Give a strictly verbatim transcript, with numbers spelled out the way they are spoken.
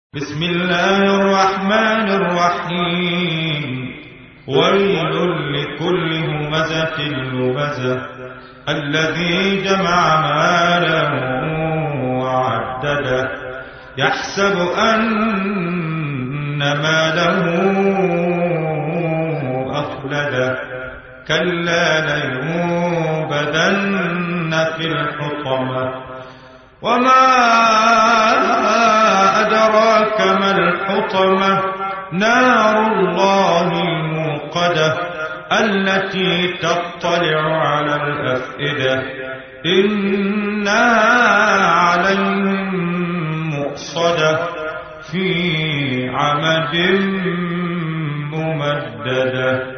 بسم الله الرحمن الرحيم ويل لكل همزة لمزة الذي جمع مالا وعدده يحسب أن ماله أخلده كلا لينبذن في الحطمة وما أدراك ما الحطمة نار الله الموقدة التي تطلع على الأفئدة إنها عليهم مؤصدة في عمد ممددة.